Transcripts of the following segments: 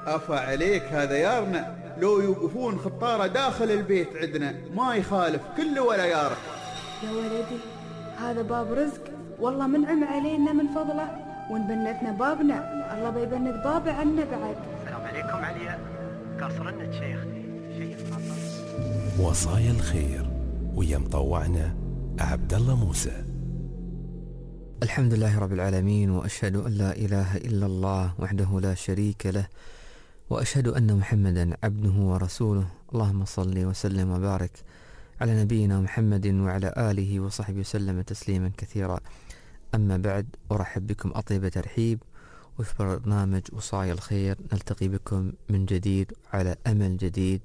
أفا عليك هذا يارنا، لو يوقفون خطارة داخل البيت عندنا ما يخالف كله ولا يارك. يا ولدي هذا باب رزق، والله منعم علينا من فضله، ونبنتنا بابنا الله بيبنت بابه عنا بعد. السلام عليكم عليا، قاصرنا شيخ شيء وصايا الخير ويا مطوعنا عبد الله موسى. الحمد لله رب العالمين، وأشهد أن لا إله إلا الله وحده لا شريك له، وأشهد أن محمدا عبده ورسوله. اللهم صل وسلم وبارك على نبينا محمد وعلى آله وصحبه وسلم تسليما كثيرا. أما بعد، أرحب بكم أطيب ترحيب، وفي برنامج وصايا الخير نلتقي بكم من جديد على أمل جديد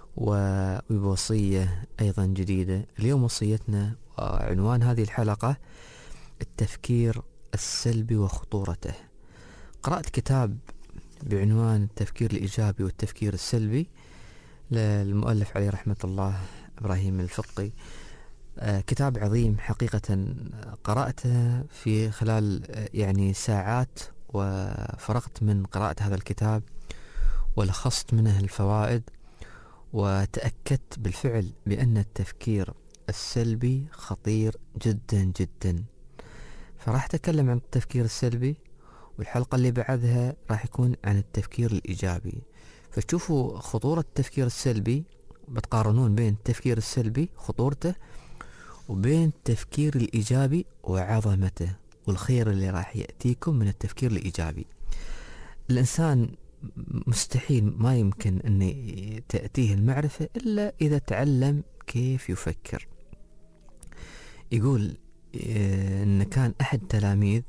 وبوصية أيضا جديدة. اليوم وصيتنا وعنوان هذه الحلقة التفكير السلبي وخطورته. قرأت كتاب بعنوان التفكير الإيجابي والتفكير السلبي للمؤلف عليه رحمة الله إبراهيم الفقي. كتاب عظيم حقيقة، قرأته في خلال ساعات، وفرغت من قراءة هذا الكتاب ولخصت منه الفوائد، وتأكدت بالفعل بأن التفكير السلبي خطير جدا جدا. فراح أتكلم عن التفكير السلبي، والحلقة اللي بعدها راح يكون عن التفكير الإيجابي. فتشوفوا خطورة التفكير السلبي، بتقارنون بين التفكير السلبي خطورته وبين التفكير الإيجابي وعظمته والخير اللي راح يأتيكم من التفكير الإيجابي. الإنسان مستحيل ما يمكن أن تأتيه المعرفة إلا إذا تعلم كيف يفكر. يقول إن كان أحد تلاميذ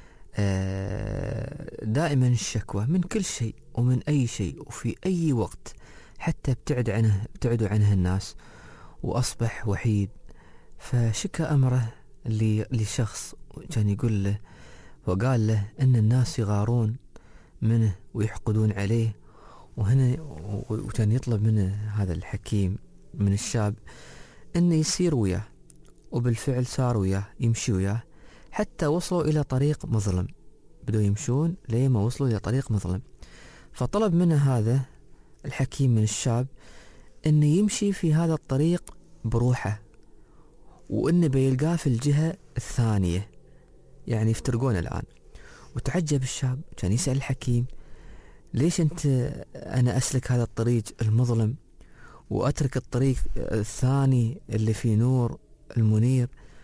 دائما الشكوى من كل شيء ومن أي شيء وفي أي وقت، حتى ابتعدوا عنه الناس، وأصبح وحيد. فشكى أمره لشخص كان يقول له وقال له أن الناس يغارون منه ويحقدون عليه، وكان يطلب منه هذا الحكيم من الشاب أنه يسير وياه، وبالفعل صار وياه يمشي وياه حتى وصلوا إلى طريق مظلم. بدوا يمشون لما وصلوا إلى طريق مظلم، فطلب منه هذا الحكيم من الشاب أنه يمشي في هذا الطريق بروحه، وأنه بيلقاه في الجهة الثانية، يعني يفترقون الآن. وتعجب الشاب، كان يسأل الحكيم ليش أنا أسلك هذا الطريق المظلم وأترك الطريق الثاني اللي فيه نور المنير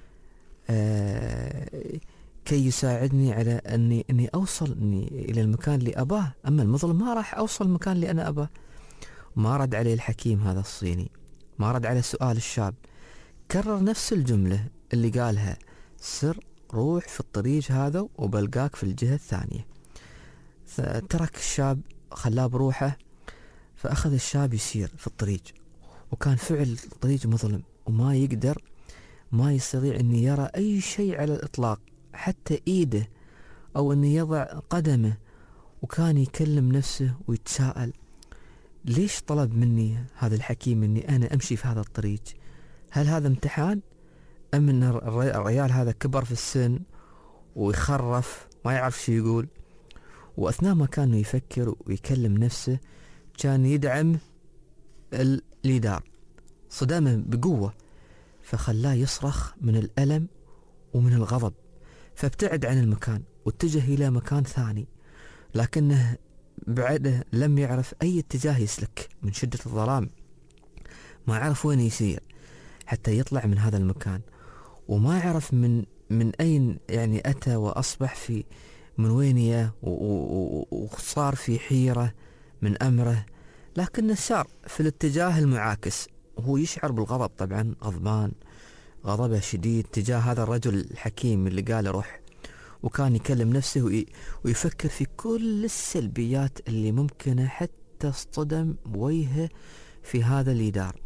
كي يساعدني على أني أوصل إلى المكان اللي أباه، أما المظلم ما راح أوصل المكان اللي أنا أباه. ما رد عليه الحكيم هذا الصيني، ما رد على سؤال الشاب، كرر نفس الجملة اللي قالها: سر روح في الطريق هذا وبلقاك في الجهة الثانية. فترك الشاب، خلاه بروحه. فأخذ الشاب يسير في الطريق، وكان فعل الطريق مظلم وما ما يستطيع أن يرى أي شيء على الإطلاق، حتى إيده أو أن يضع قدمه. وكان يكلم نفسه ويتساءل ليش طلب مني هذا الحكيم أني أنا أمشي في هذا الطريق؟ هل هذا امتحان؟ أم أن الرجال هذا كبر في السن ويخرف ما يعرف شو يقول؟ وأثناء ما كان يفكر ويكلم نفسه كان يدعم الليدار، صدامه بقوة، فخلاه يصرخ من الألم ومن الغضب. فابتعد عن المكان واتجه إلى مكان ثاني، لكنه بعده لم يعرف أي اتجاه يسلك من شدة الظلام، ما عرف وين يسير حتى يطلع من هذا المكان، وما عرف من أين أتى، وأصبح من وين يا، وصار في حيرة من أمره. لكنه سار في الاتجاه المعاكس، وهو يشعر بالغضب، طبعا غضبان، غضبه شديد تجاه هذا الرجل الحكيم اللي قال روح. وكان يكلم نفسه ويفكر في كل السلبيات اللي ممكنة حتى اصطدم بوجهه في هذا الإدار،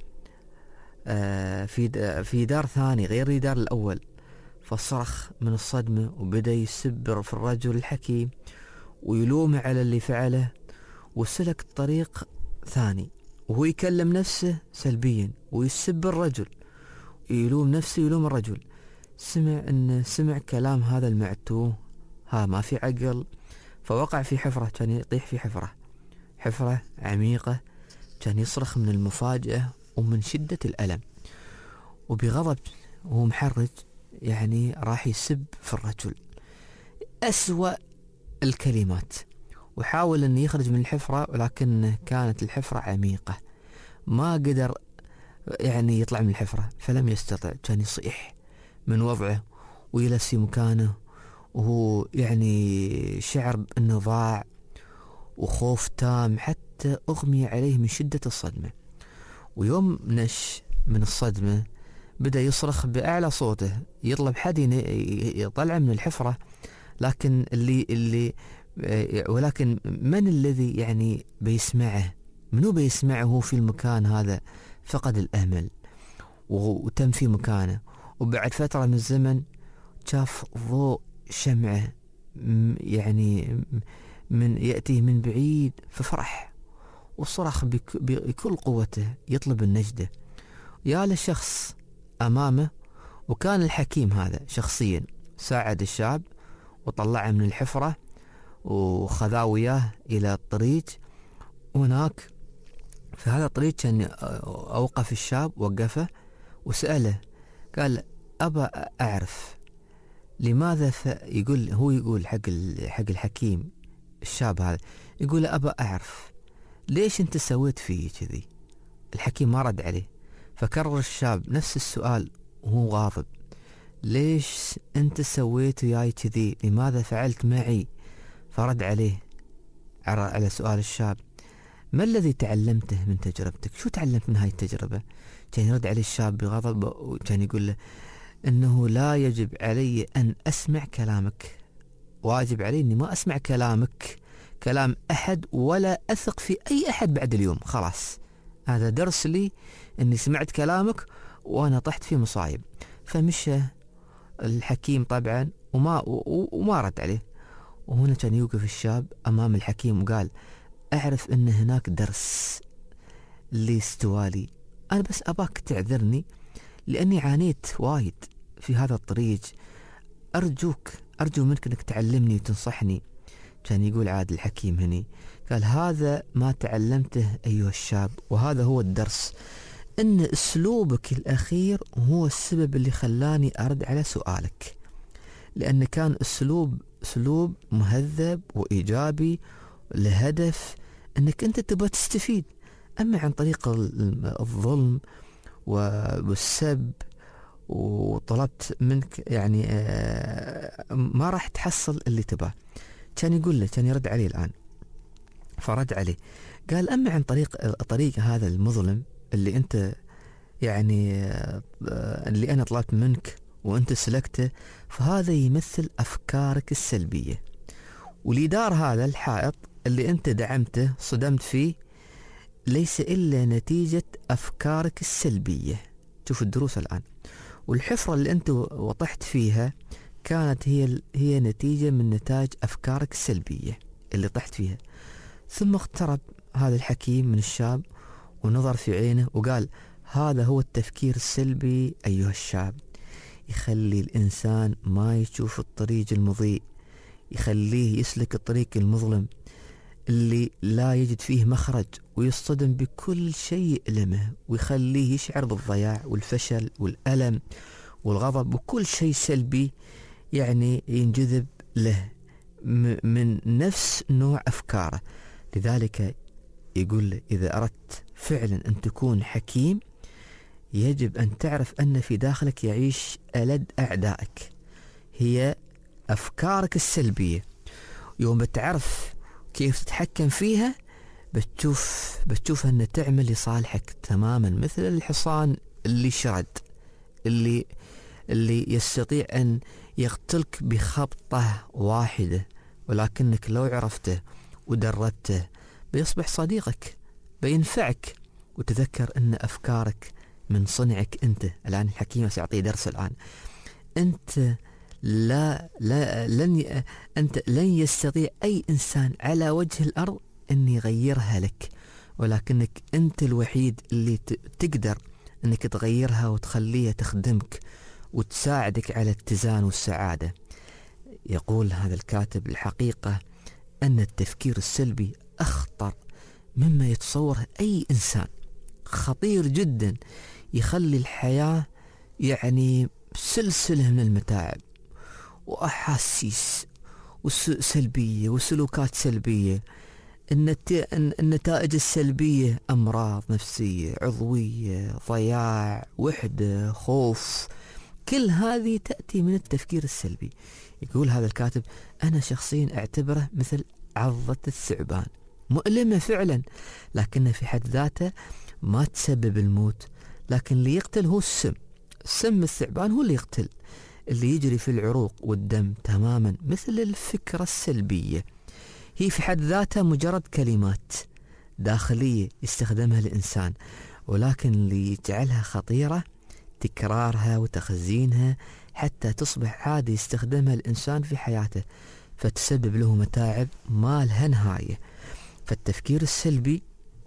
في دار ثاني غير الدار الأول. فصرخ من الصدمة وبدأ يسب في الرجل الحكيم ويلومه على اللي فعله، وسلك طريق ثاني وهو يكلم نفسه سلبيا ويسب الرجل، يلوم نفسه يلوم الرجل. سمع كلام هذا المعتوه، ما في عقل، فوقع في حفرة، كان يطيح في حفرة حفرة عميقة، كان يصرخ من المفاجأة ومن شدة الألم، وبغضب وهو محرج يعني راح يسب في الرجل أسوأ الكلمات، وحاول أن يخرج من الحفرة، ولكن كانت الحفرة عميقة، ما قدر يعني يطلع من الحفرة، فلم يستطع. كان يصيح من وضعه ويجلس في مكانه، وهو يعني شعر أنه ضاع وخوف تام، حتى أغمي عليه من شدة الصدمة. ويوم نش من الصدمة بدأ يصرخ بأعلى صوته، يطلب حد يطلع من الحفرة، لكن ولكن من الذي يعني بيسمعه؟ منو بيسمعه في المكان هذا؟ فقد الأمل وتم في مكانه. وبعد فترة من الزمن شاف ضوء شمعة يعني من يأتيه من بعيد، ففرح وصرخ بكل قوته يطلب النجدة. يا لشخص أمامه، وكان الحكيم هذا شخصيا ساعد الشاب وطلعه من الحفرة وخذاه وياه إلى الطريق. هناك في هذا الطريق كان أوقف الشاب، وقفه وسأله، قال أبا أعرف لماذا يقول حق الحكيم الشاب هذا، يقول أبا أعرف ليش أنت سويت فيه كذي؟ الحكيم ما رد عليه، فكرر الشاب نفس السؤال وهو غاضب، ليش أنت سويت وياي كذي؟ لماذا فعلت معي؟ فرد عليه على سؤال الشاب، ما الذي تعلمته من تجربتك؟ شو تعلمت من هاي التجربة؟ كان يرد عليه الشاب بغضب، وكان يقول له إنه لا يجب علي أن أسمع كلامك، واجب علي أني ما أسمع كلام أحد ولا أثق في أي أحد بعد اليوم. خلاص هذا درس لي أني سمعت كلامك وأنا طحت في مصايب. فمشى الحكيم طبعا وما رد عليه. وهنا كان يوقف الشاب أمام الحكيم وقال، أعرف أن هناك درس اللي استوالي، أنا بس أباك تعذرني لأني عانيت وايد في هذا الطريق، أرجو منك أنك تعلمني وتنصحني. كان يقول عاد الحكيم هني، قال هذا ما تعلمته أيها الشاب، وهذا هو الدرس، أن أسلوبك الأخير هو السبب اللي خلاني أرد على سؤالك، لأن كان أسلوب مهذب وإيجابي لهدف أنك أنت تبغى تستفيد. أما عن طريق الظلم والسب وطلبت منك يعني ما راح تحصل اللي تباه. كان يقول له، كان يرد عليه الآن، فرد عليه قال أما عن طريق هذا المظلم اللي أنت يعني اللي أنا طلبت منك وأنت سلكته، فهذا يمثل أفكارك السلبية، ولدار هذا الحائط اللي أنت دعمته صدمت فيه ليس إلا نتيجة أفكارك السلبية. شوف الدروس الآن. والحفرة اللي أنت وطحت فيها كانت هي نتيجة من نتاج أفكارك السلبية اللي طحت فيها. ثم اقترب هذا الحكيم من الشاب ونظر في عينه وقال، هذا هو التفكير السلبي أيها الشاب، يخلي الإنسان ما يشوف الطريق المضيء، يخليه يسلك الطريق المظلم اللي لا يجد فيه مخرج، ويصطدم بكل شيء يؤلمه، ويخليه يشعر بالضياع والفشل والألم والغضب وكل شيء سلبي يعني ينجذب له من نفس نوع أفكاره. لذلك يقول له، إذا أردت فعلا أن تكون حكيم يجب أن تعرف أن في داخلك يعيش ألد أعدائك، هي أفكارك السلبية. يوم بتعرف كيف تتحكم فيها بتشوف أن تعمل لصالحك تماما، مثل الحصان اللي شرد اللي يستطيع أن يقتلك بخبطة واحدة، ولكنك لو عرفته ودربته بيصبح صديقك، بينفعك. وتذكر أن أفكارك من صنعك أنت. الآن الحكيم سيعطيه درس الآن. أنت لن يستطيع أي إنسان على وجه الأرض أن يغيرها لك، ولكنك أنت الوحيد اللي تقدر أنك تغيرها وتخليها تخدمك وتساعدك على الاتزان والسعادة. يقول هذا الكاتب، الحقيقة أن التفكير السلبي أخطر مما يتصوره أي إنسان، خطير جدا، يخلي الحياة يعني سلسلة من المتاعب وأحاسيس سلبية وسلوكات سلبية. النتائج السلبية أمراض نفسية، عضوية، ضياع، وحدة، خوف، كل هذه تأتي من التفكير السلبي. يقول هذا الكاتب: أنا شخصيا أعتبره مثل عضة الثعبان، مؤلمة فعلا، لكن في حد ذاته ما تسبب الموت، لكن اللي يقتل هو السم. سم الثعبان هو اللي يقتل، اللي يجري في العروق والدم تماما، مثل الفكرة السلبية. هي في حد ذاتها مجرد كلمات داخلية يستخدمها الإنسان، ولكن اللي يجعلها خطيرة تكرارها وتخزينها حتى تصبح عادة يستخدمها الإنسان في حياته، فتسبب له متاعب ما لها نهاية. فالتفكير السلبي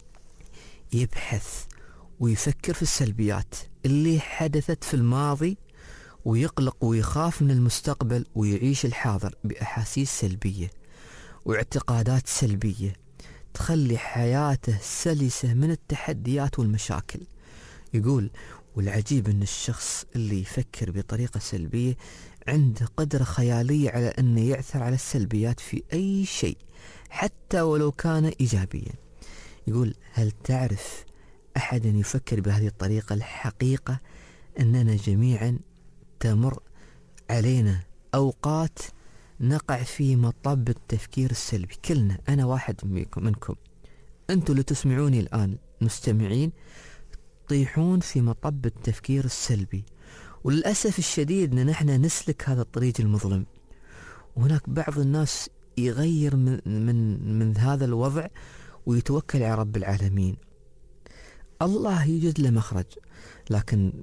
يبحث ويفكر في السلبيات اللي حدثت في الماضي، ويقلق ويخاف من المستقبل، ويعيش الحاضر بأحاسيس سلبية واعتقادات سلبية تخلي حياته سلسة من التحديات والمشاكل. يقول: والعجيب أن الشخص اللي يفكر بطريقة سلبية عنده قدرة خيالية على أنه يعثر على السلبيات في أي شيء حتى ولو كان إيجابيا. يقول: هل تعرف أحدا يفكر بهذه الطريقة؟ الحقيقة أننا جميعا تمر علينا أوقات نقع في مطب التفكير السلبي، كلنا، أنا واحد منكم، أنتم اللي تسمعوني الآن مستمعين تطيحون في مطب التفكير السلبي. وللأسف الشديد أن نحن نسلك هذا الطريق المظلم، وهناك بعض الناس يغير من هذا الوضع ويتوكل على رب العالمين. الله يوجد له مخرج، لكن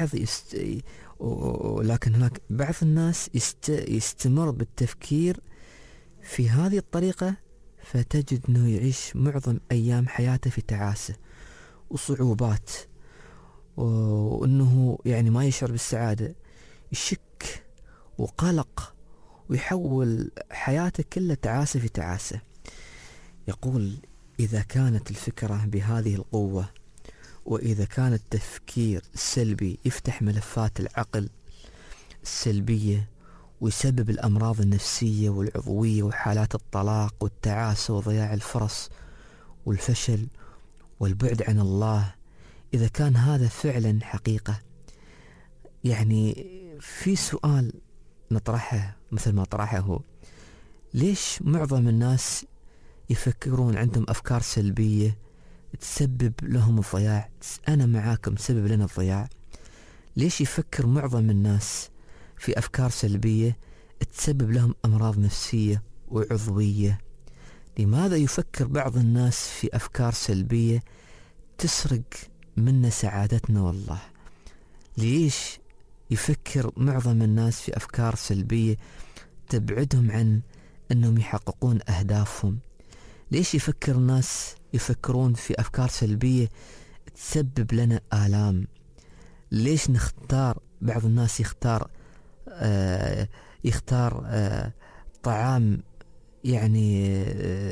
لكن هناك بعض الناس يستمر بالتفكير في هذه الطريقة، فتجد أنه يعيش معظم أيام حياته في تعاسة وصعوبات، وأنه يعني ما يشعر بالسعادة، يشك وقلق، ويحول حياته كلها تعاسة في تعاسة. يقول: إذا كانت الفكرة بهذه القوة، وإذا كان التفكير السلبي يفتح ملفات العقل السلبية ويسبب الأمراض النفسية والعضوية وحالات الطلاق والتعاسة وضياع الفرص والفشل والبعد عن الله، إذا كان هذا فعلا حقيقة، يعني في سؤال نطرحه مثل ما طرحه هو: ليش معظم الناس يفكرون عندهم أفكار سلبية تسبب لهم الضياع؟ أنا معاكم تسبب لنا الضياع. ليش يفكر معظم الناس في أفكار سلبية تسبب لهم أمراض نفسية وعضوية؟ لماذا يفكر بعض الناس في أفكار سلبية تسرق منا سعادتنا؟ والله ليش يفكر معظم الناس في أفكار سلبية تبعدهم عن أنهم يحققون أهدافهم؟ ليش يفكر الناس يفكرون في أفكار سلبية تسبب لنا آلام؟ ليش نختار بعض الناس يختار طعام يعني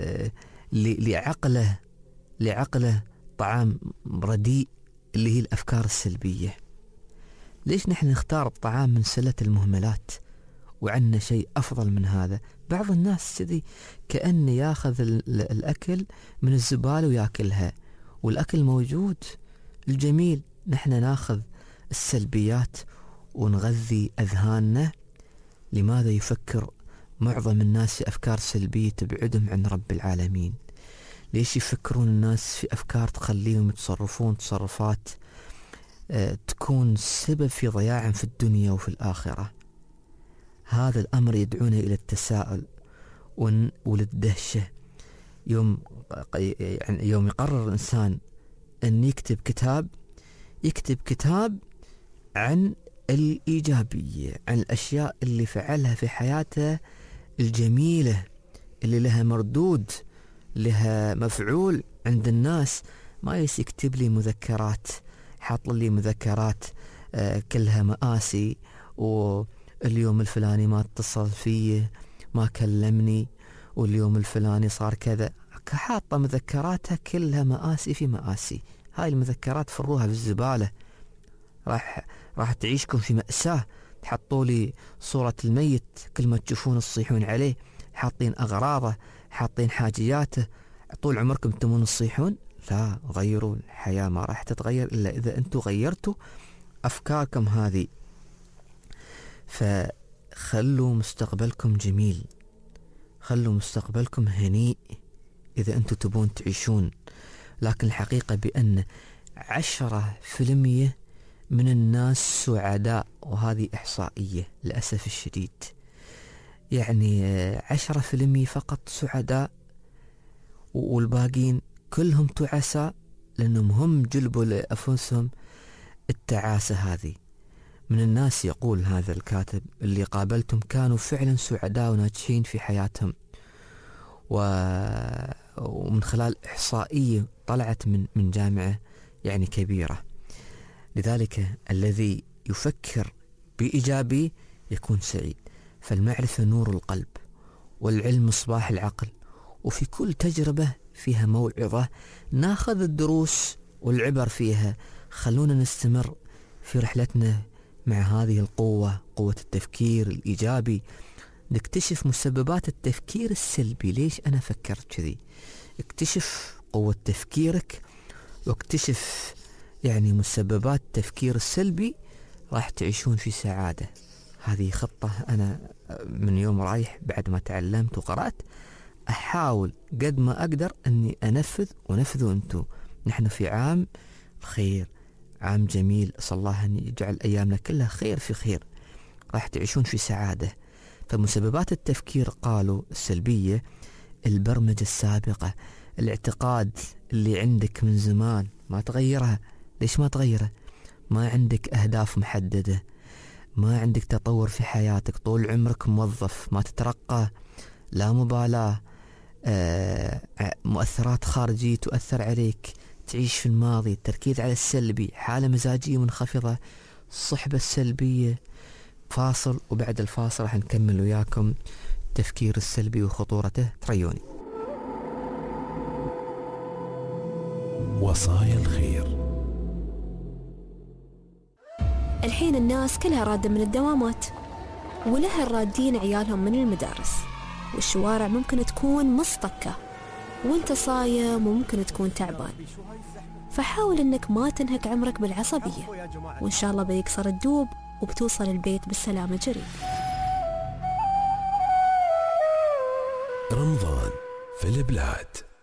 لعقله طعام رديء اللي هي الأفكار السلبية؟ ليش نحن نختار الطعام من سلة المهملات وعندنا شيء أفضل من هذا؟ بعض الناس كذي كأنه ياخذ الأكل من الزبالة وياكلها، والأكل موجود الجميل، نحن ناخذ السلبيات ونغذي أذهاننا. لماذا يفكر معظم الناس في أفكار سلبية تبعدهم عن رب العالمين؟ ليش يفكرون الناس في أفكار تخليهم يتصرفون تصرفات تكون سبب في ضياعهم في الدنيا وفي الآخرة؟ هذا الأمر يدعونا إلى التساؤل وللدهشة. يوم يقرر الإنسان أن يكتب كتاب عن الإيجابية، عن الأشياء اللي فعلها في حياته الجميلة اللي لها مردود، لها مفعول عند الناس. ما يكتب لي مذكرات، حاط لي مذكرات كلها مآسي، واليوم الفلاني ما اتصل فيه، ما كلمني، واليوم الفلاني صار كذا. حاطة مذكراتها كلها مآسي في مآسي. هاي المذكرات فروها في الزبالة، راح تعيشكم في مأساة. تحطوا لي صورة الميت كل ما تشوفون تصيحون عليه، حاطين أغراضه، حاطين حاجياته، طول عمركم تمون تصيحون. لا، غيروا الحياة، ما راح تتغير إلا إذا أنتوا غيرتوا أفكاركم هذه. فخلوا مستقبلكم جميل، خلوا مستقبلكم هنيء إذا أنتوا تبون تعيشون. لكن الحقيقة بأن 10% من الناس سعداء، وهذه إحصائية للأسف الشديد. يعني 10% فقط سعداء، والباقين كلهم تعساء، لأنهم هم جلبوا لأنفسهم التعاسة هذه. من الناس يقول هذا الكاتب اللي قابلتهم كانوا فعلا سعداء وناجحين في حياتهم، ومن خلال إحصائية طلعت من جامعة يعني كبيرة. لذلك الذي يفكر بإيجابي يكون سعيد. فالمعرفة نور القلب، والعلم مصباح العقل، وفي كل تجربة فيها موعظة ناخذ الدروس والعبر فيها. خلونا نستمر في رحلتنا مع هذه القوة، قوة التفكير الإيجابي، نكتشف مسببات التفكير السلبي. ليش أنا فكرت كذي؟ اكتشف قوة تفكيرك، واكتشف يعني مسببات التفكير السلبي، راح تعيشون في سعادة. هذه خطة أنا من يوم رايح بعد ما تعلمت وقرأت أحاول قد ما أقدر أني أنفذ، ونفذوا أنتم. نحن في عام خير، عام جميل، أسأل الله أن يجعل أيامنا كلها خير في خير، راح تعيشون في سعادة. فمسببات التفكير قالوا السلبية: البرمجة السابقة، الاعتقاد اللي عندك من زمان ما تغيرها. ليش ما تغيره؟ ما عندك أهداف محددة، ما عندك تطور في حياتك، طول عمرك موظف ما تترقى، لا مبالاة، مؤثرات خارجية تؤثر عليك، تعيش في الماضي، التركيز على السلبي، حالة مزاجية منخفضة، الصحبة السلبية. فاصل، وبعد الفاصل راح نكمل وياكم التفكير السلبي وخطورته. تريوني. وصايا الخير. الحين الناس كلها رادة من الدوامات، ولها الرادين عيالهم من المدارس، والشوارع ممكن تكون مصطكة، وانت صايم وممكن تكون تعبان. فحاول انك ما تنهك عمرك بالعصبية، وان شاء الله بيكسر الدوب وبتوصل البيت بالسلامة جري. رمضان في البلاد.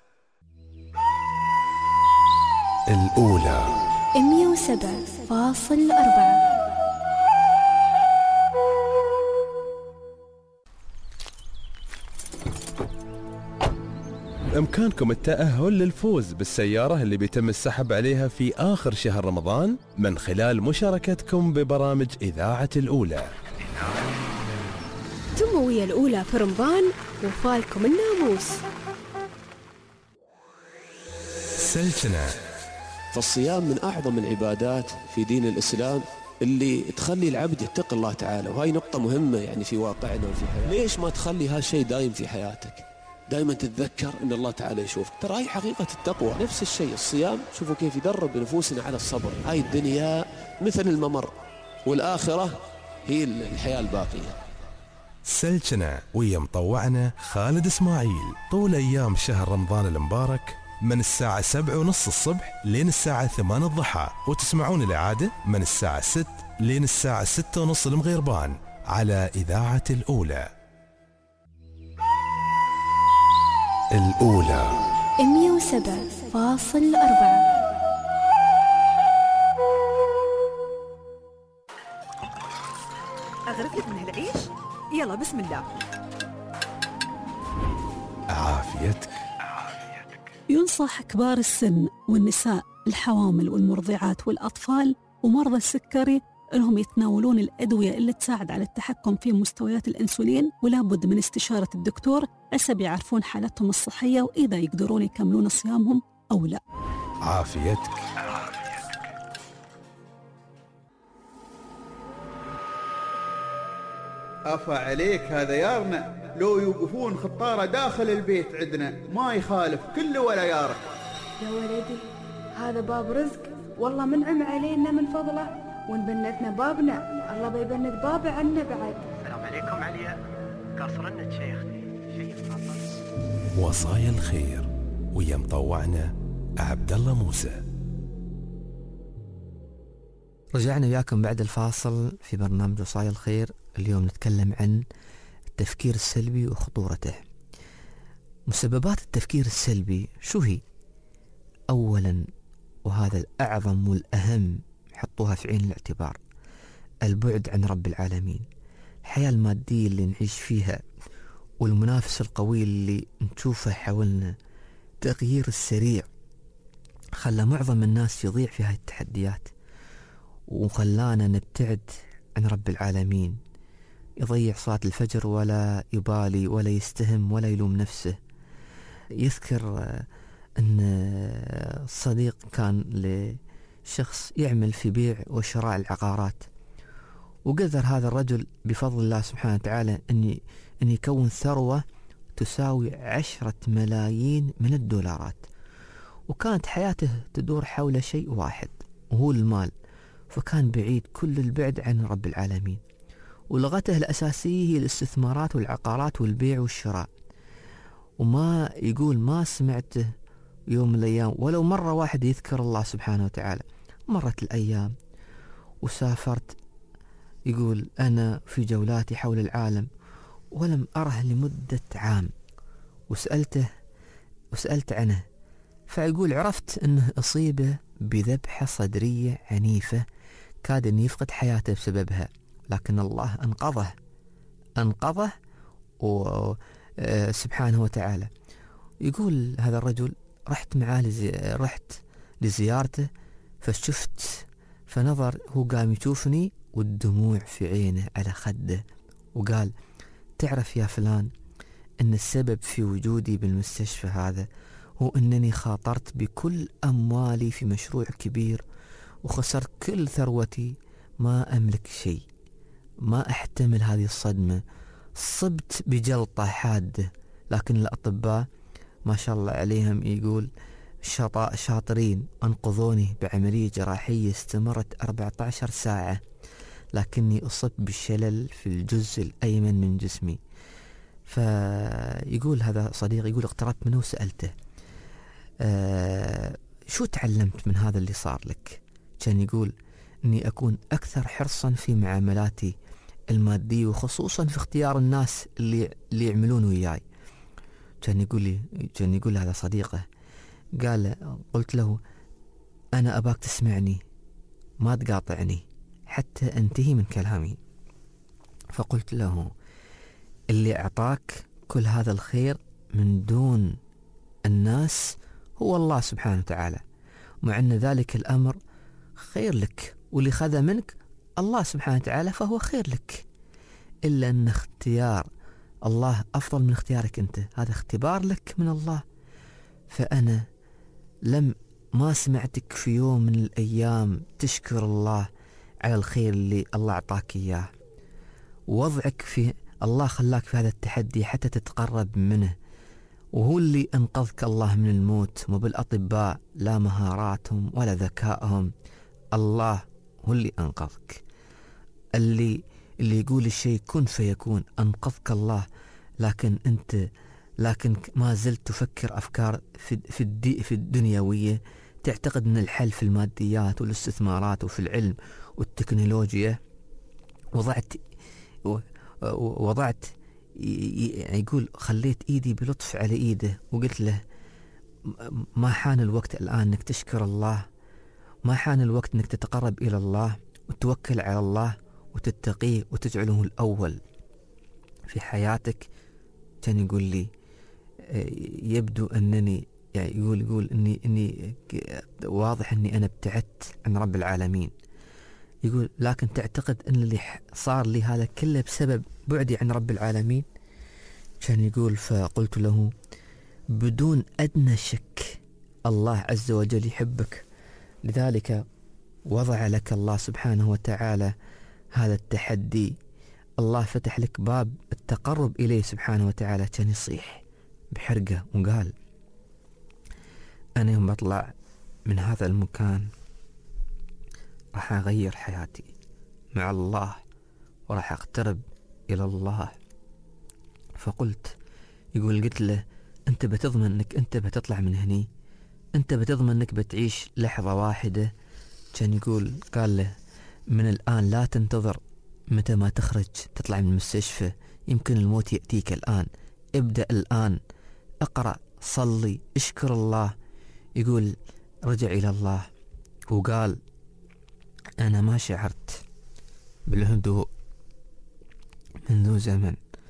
الأولى 107.4. بإمكانكم التأهل للفوز بالسيارة اللي بيتم السحب عليها في آخر شهر رمضان من خلال مشاركتكم ببرامج إذاعة الأولى. تموية الأولى في رمضان، وفالكم الناموس. سلسنة. فالصيام من أعظم العبادات في دين الإسلام اللي تخلي العبد يتقي الله تعالى، وهي نقطة مهمة يعني في واقعنا وفي حياتنا. ليش ما تخلي هالشيء دايم في حياتك؟ دائما تتذكر ان الله تعالى يشوفك. ترى هي حقيقة التقوى. نفس الشيء الصيام، شوفوا كيف يدرب نفوسنا على الصبر. هاي الدنيا مثل الممر، والآخرة هي الحياة الباقية. سلسنة ويا مطوعنا خالد إسماعيل طول أيام شهر رمضان المبارك من الساعة 7:30 الصبح لين الساعة 8 الضحى، وتسمعون الإعادة من الساعة 6 لين الساعة 6:30 المغيربان على إذاعة الأولى. الأولى 107.4. أغرف لك من هالعيش؟ يلا بسم الله. عافيتك. ينصح كبار السن والنساء الحوامل والمرضعات والأطفال ومرضى السكري أنهم يتناولون الأدوية اللي تساعد على التحكم في مستويات الأنسولين، ولا بد من استشارة الدكتور حسب يعرفون حالتهم الصحية وإذا يقدرون يكملون صيامهم أو لا. عافيتك. أفا عليك هذا يارنا، لو يوقفون خطارة داخل البيت عندنا ما يخالف كل ولا يارك. يا ولدي هذا باب رزق، والله منعم علينا من فضله، ونبنتنا بابنا الله بيبنت بابه عنا بعد. السلام عليكم عليا، قصرنا شيختي شيء خاطر. وصايا الخير ويا مطوعنا عبد الله موسى. رجعنا وياكم بعد الفاصل في برنامج وصايا الخير. اليوم نتكلم عن التفكير السلبي وخطورته. مسببات التفكير السلبي شو هي؟ أولا وهذا الأعظم والأهم، حطوها في عين الاعتبار، البعد عن رب العالمين. الحياة المادية اللي نعيش فيها والمنافس القوي اللي نشوفه حولنا، التغيير السريع خلى معظم الناس يضيع في هاي التحديات، وخلانا نبتعد عن رب العالمين. يضيع صلاة الفجر ولا يبالي ولا يستهم ولا يلوم نفسه. يذكر أن صديق كان لشخص يعمل في بيع وشراء العقارات، وقدر هذا الرجل بفضل الله سبحانه وتعالى أن يكون ثروة تساوي 10 ملايين من الدولارات، وكانت حياته تدور حول شيء واحد وهو المال، فكان بعيد كل البعد عن رب العالمين. ولغته الأساسية هي الاستثمارات والعقارات والبيع والشراء، وما يقول ما سمعته يوم من الأيام ولو مرة واحد يذكر الله سبحانه وتعالى. مرت الأيام وسافرت، يقول أنا في جولاتي حول العالم ولم أره لمدة عام، وسألت عنه، فيقول عرفت أنه أصيب بذبحة صدرية عنيفة كاد أن يفقد حياته بسببها، لكن الله أنقذه سبحانه وتعالى. يقول هذا الرجل رحت معاه رحت لزيارته، فنظر، هو قام يشوفني والدموع في عينه على خده، وقال تعرف يا فلان أن السبب في وجودي بالمستشفى هذا هو أنني خاطرت بكل أموالي في مشروع كبير وخسرت كل ثروتي، ما أملك شيء، ما أحتمل هذه الصدمة، صبت بجلطة حادة، لكن الأطباء ما شاء الله عليهم يقول شاطرين، أنقذوني بعملية جراحية استمرت 14 ساعة، لكني أصبت بالشلل في الجزء الأيمن من جسمي. فيقول هذا صديق، يقول اقتربت منه وسألته شو تعلمت من هذا اللي صار لك؟ كان يقول أني أكون أكثر حرصا في معاملاتي المادية، وخصوصا في اختيار الناس اللي يعملون وياي. كان يقول هذا صديقه، قلت له أنا أباك تسمعني ما تقاطعني حتى أنتهي من كلامي. فقلت له اللي أعطاك كل هذا الخير من دون الناس هو الله سبحانه وتعالى، مع أن ذلك الأمر خير لك، واللي خذ منك الله سبحانه وتعالى فهو خير لك، إلا أن اختيار الله أفضل من اختيارك أنت، هذا اختبار لك من الله. فأنا ما سمعتك في يوم من الأيام تشكر الله على الخير اللي الله أعطاك إياه، ووضعك في الله خلاك في هذا التحدي حتى تتقرب منه، وهو اللي أنقذك الله من الموت، مو بالأطباء لا مهاراتهم ولا ذكائهم، الله هو اللي أنقذك. اللي يقول الشيء كن فيكون، أنقذك الله، لكن ما زلت تفكر أفكار في الدنيوية، تعتقد أن الحل في الماديات والاستثمارات وفي العلم والتكنولوجيا. وضعت يقول خليت إيدي بلطف على إيده وقلت له ما حان الوقت الآن أنك تشكر الله؟ ما حان الوقت أنك تتقرب إلى الله وتوكل على الله وتتقيه وتجعله الأول في حياتك؟ كان يقول لي يبدو أنني يعني يقول إني واضح أني أنا ابتعدت عن رب العالمين. يقول لكن تعتقد أن اللي صار لي هذا كله بسبب بعدي عن رب العالمين؟ كان يقول فقلت له بدون أدنى شك الله عز وجل يحبك، لذلك وضع لك الله سبحانه وتعالى هذا التحدي الله فتح لك باب التقرب إليه سبحانه وتعالى. كان يصيح بحرقة وقال أنا يوم بطلع من هذا المكان راح أغير حياتي مع الله وراح أقترب إلى الله. فقلت قلت له أنت بتضمن أنك أنت بتطلع من هني؟ أنت بتضمن أنك بتعيش لحظة واحدة؟ كان قال له من الآن لا تنتظر متى ما تخرج تطلع من المستشفى، يمكن الموت يأتيك الآن، ابدأ الآن، اقرأ، صلي، اشكر الله. يقول رجع إلى الله وقال أنا ما شعرت بالهدوء منذ زمن.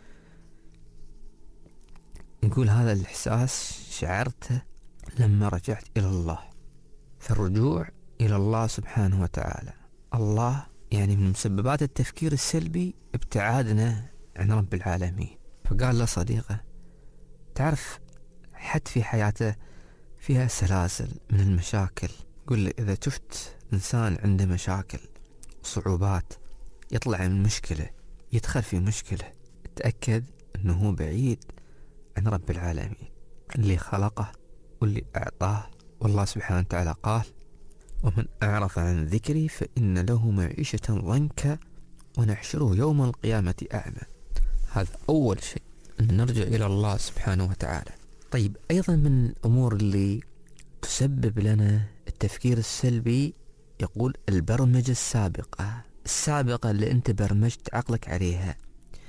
يقول هذا الإحساس شعرته لما رجعت إلى الله. فالرجوع إلى الله سبحانه وتعالى، الله يعني من مسببات التفكير السلبي ابتعادنا عن رب العالمين. فقال له صديقه تعرف حد في حياته فيها سلاسل من المشاكل، قل لي إذا شفت إنسان عنده مشاكل وصعوبات يطلع من مشكلة يدخل في مشكلة، تأكد أنه هو بعيد عن رب العالمين اللي خلقه واللي أعطاه. والله سبحانه وتعالى قال ومن أعرض عن ذكري فإن له معيشة ضنكا ونحشره يوم القيامة أعمى. هذا أول شيء أن نرجع إلى الله سبحانه وتعالى. طيب أيضا من الأمور اللي تسبب لنا التفكير السلبي يقول البرمجة السابقة اللي أنت برمجت عقلك عليها.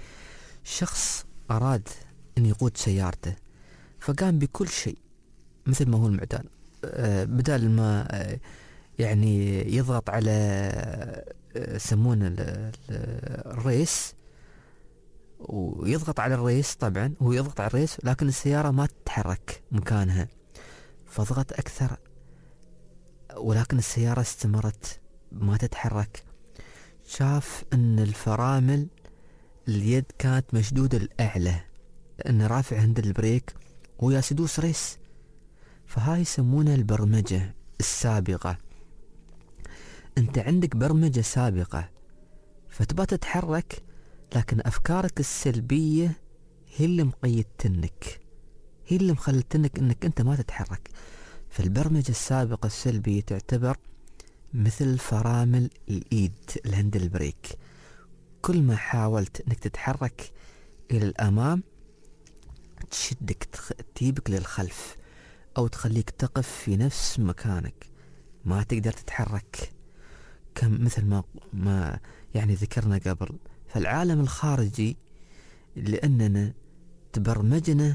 شخص أراد أن يقود سيارته فقام بكل شيء مثل ما هو المعتاد، بدل ما يعني يضغط على يسمونه الريس ويضغط على الريس، طبعا هو يضغط على الريس لكن السيارة ما تتحرك مكانها، فضغط أكثر ولكن السيارة استمرت ما تتحرك. شاف أن الفرامل اليد كانت مشدودة الأعلى لأنه رافع عند البريك ويا سدوس ريس. فهاي يسمونها البرمجة السابقة. أنت عندك برمجة سابقة فتبغى تتحرك لكن أفكارك السلبية هي اللي مقيدتنك، هي اللي مخلتنك أنك أنت ما تتحرك. فالبرمجة السابقة السلبية تعتبر مثل فرامل الإيد اللي عند البريك، كل ما حاولت أنك تتحرك إلى الأمام تشدك تجيبك للخلف أو تخليك تقف في نفس مكانك ما تقدر تتحرك. كم مثل ما يعني ذكرنا قبل. فالعالم الخارجي لأننا تبرمجنا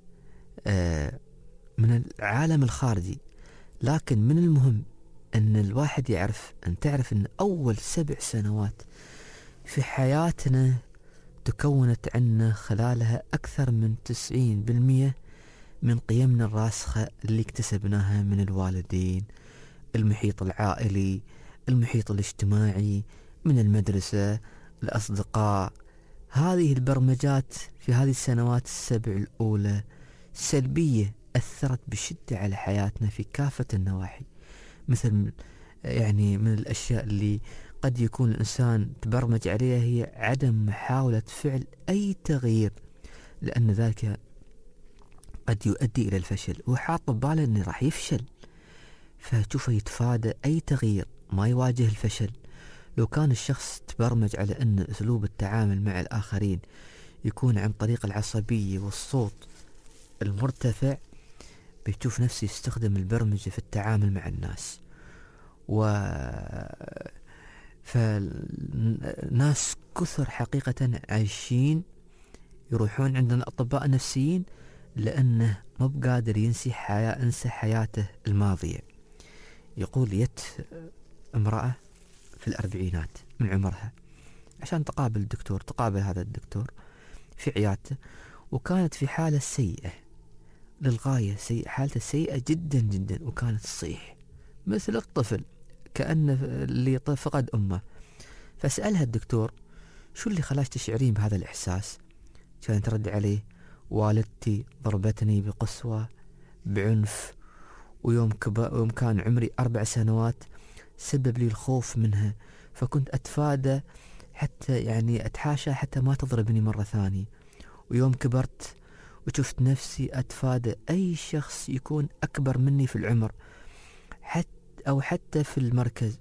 من العالم الخارجي، لكن من المهم أن الواحد تعرف أن أول 7 سنوات في حياتنا تكونت عنا خلالها أكثر من 90% من قيمنا الراسخة اللي اكتسبناها من الوالدين، المحيط العائلي، المحيط الاجتماعي، من المدرسة، الأصدقاء. هذه البرمجات في هذه السنوات 7 الأولى سلبية أثرت بشدة على حياتنا في كافة النواحي. مثل يعني من الأشياء اللي قد يكون الإنسان تبرمج عليها هي عدم محاولة فعل أي تغيير، لأن ذلك قد يؤدي إلى الفشل. وحاط بباله أنه راح يفشل فتشوفه يتفادى أي تغيير، ما يواجه الفشل. لو كان الشخص تبرمج على أن أسلوب التعامل مع الآخرين يكون عن طريق العصبية والصوت المرتفع، بيشوف نفسه يستخدم البرمجة في التعامل مع الناس. فالناس كثر حقيقة عايشين يروحون عندنا أطباء نفسيين لأنه ما بقادر ينسى حياته الماضية. يقول يت امرأة في 40 من عمرها عشان تقابل هذا الدكتور في عيادته، وكانت في حالة سيئة للغاية، حالته سيئة جدا جدا، وكانت تصيح مثل الطفل كأنه اللي فقد أمه. فسألها الدكتور شو اللي خلاش تشعرين بهذا الإحساس؟ كانت ترد عليه والدتي ضربتني بقسوة بعنف، ويوم كان عمري 4 سنوات سبب لي الخوف منها، فكنت أتفادى حتى يعني أتحاشى حتى ما تضربني مرة ثانية. ويوم كبرت وشفت نفسي أتفادى أي شخص يكون أكبر مني في العمر حتى في المركز،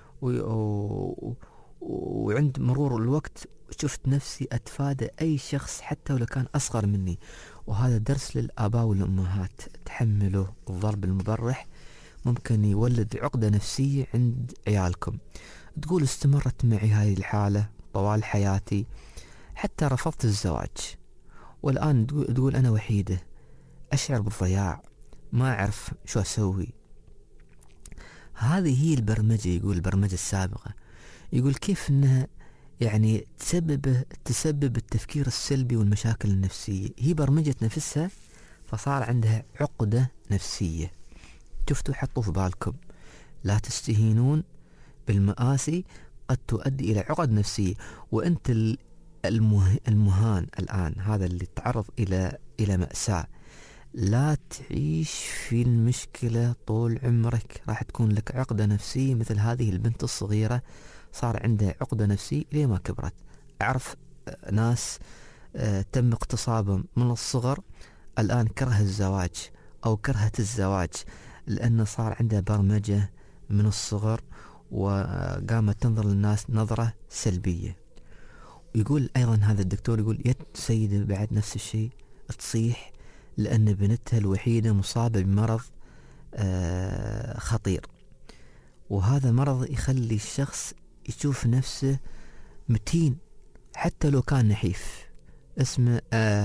وعند مرور الوقت شفت نفسي أتفادى أي شخص حتى ولو كان أصغر مني. وهذا درس للآباء والأمهات، تحملوا الضرب المبرح ممكن يولد عقدة نفسية عند عيالكم. تقول استمرت معي هاي الحالة طوال حياتي حتى رفضت الزواج، والآن تقول أنا وحيدة، أشعر بالضياع، ما أعرف شو أسوي. هذه هي البرمجة، يقول البرمجة السابقة، يقول كيف أنها يعني تسبب التفكير السلبي والمشاكل النفسية. هي برمجت نفسها فصار عندها عقدة نفسية. شفتوا، حطوا في بالكم لا تستهينون بالمآسي، قد تؤدي إلى عقد نفسية. وأنت المهان الآن، هذا اللي تعرض إلى مأساة، لا تعيش في المشكلة طول عمرك، راح تكون لك عقدة نفسية مثل هذه البنت الصغيرة صار عندها عقدة نفسية ليه ما كبرت. أعرف ناس تم اغتصابهم من الصغر، الآن كره الزواج أو كرهت الزواج لأنه صار عندها برمجة من الصغر وقامت تنظر للناس نظرة سلبية. ويقول أيضا هذا الدكتور، يقول يد سيدة بعد نفس الشيء تصيح لأن بنتها الوحيدة مصابة بمرض خطير، وهذا مرض يخلي الشخص يشوف نفسه متين حتى لو كان نحيف. اسمه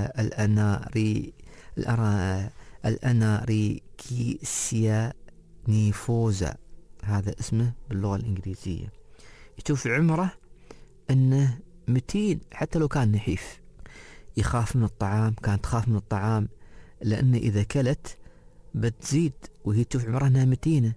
الأناريكيسيا نيفوزا، هذا اسمه باللغة الإنجليزية. يشوف عمره أنه متين حتى لو كان نحيف. يخاف من الطعام، كانت تخاف من الطعام لأن إذا كلت بتزيد، وهي تشوف عمرها أنها متينة،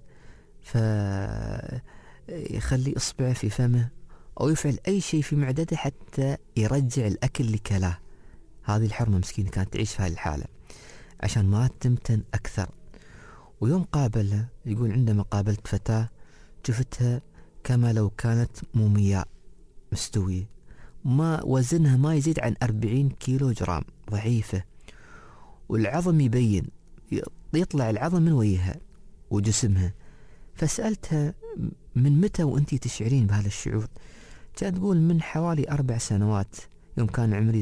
فيخلي إصبعه في فمه أو يفعل أي شيء في معدته حتى يرجع الأكل اللي كلاه. هذه الحرمة مسكينة كانت تعيش في هذه الحالة عشان ما تمتن أكثر. ويوم قابلها، يقول عندما قابلت فتاة شفتها كما لو كانت مومياء مستوية، ما وزنها ما يزيد عن 40 كيلو جرام، ضعيفة، والعظم يبين، يطلع العظم من وجهها وجسمها. فسألتها من متى وانتي تشعرين بهذا الشعور؟ كانت تقول من حوالي 4 سنوات، يوم كان عمري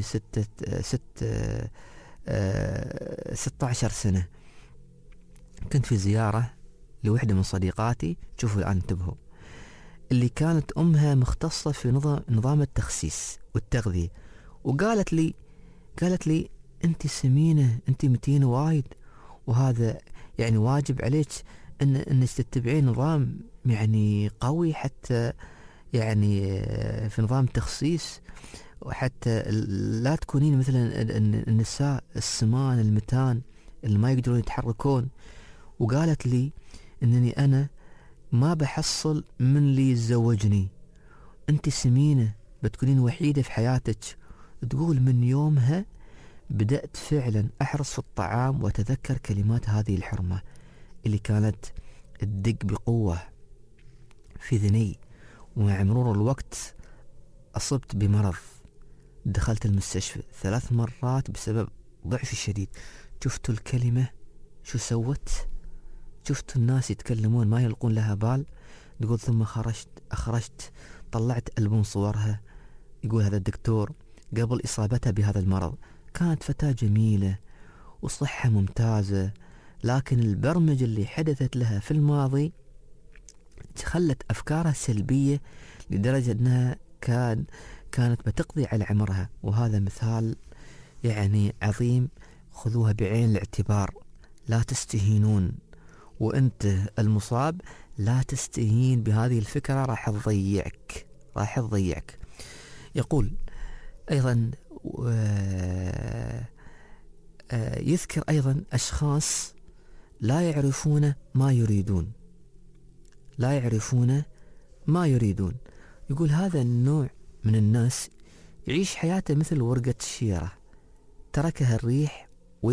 16 سنة. كنت في زيارة لوحدة من صديقاتي، شوفوا الآن انتبهوا، اللي كانت أمها مختصة في نظام التخسيس والتغذية، وقالت لي أنت سمينة، أنت متينة وايد، وهذا يعني واجب عليك أنك تتبعين نظام يعني قوي، حتى يعني في نظام التخسيس، وحتى لا تكونين مثلا النساء السمان المتان اللي ما يقدرون يتحركون. وقالت لي أنني أنا ما بحصل من اللي يتزوجني، أنت سمينة، بتكونين وحيدة في حياتك. تقول من يومها بدأت فعلا أحرص في الطعام وأتذكر كلمات هذه الحرمة اللي كانت تدق بقوة في ذني. ومع مرور الوقت أصبت بمرض، دخلت المستشفى 3 مرات بسبب ضعفي الشديد. شفتوا الكلمة شو سوت؟ شفتوا الناس يتكلمون ما يلقون لها بال. تقول ثم أخرجت طلعت ألبوم صورها. يقول هذا الدكتور قبل إصابتها بهذا المرض كانت فتاة جميلة وصحة ممتازة، لكن البرمجة اللي حدثت لها في الماضي خلت أفكارها سلبية لدرجة أنها كانت بتقضي على عمرها. وهذا مثال يعني عظيم، خذوها بعين الاعتبار، لا تستهينون، وأنت المصاب لا تستهين بهذه الفكرة، راح تضيعك. يقول أيضا يذكر أيضا أشخاص لا يعرفون ما يريدون. يقول هذا النوع من الناس يعيش حياته مثل ورقة الشيرة، تركها الريح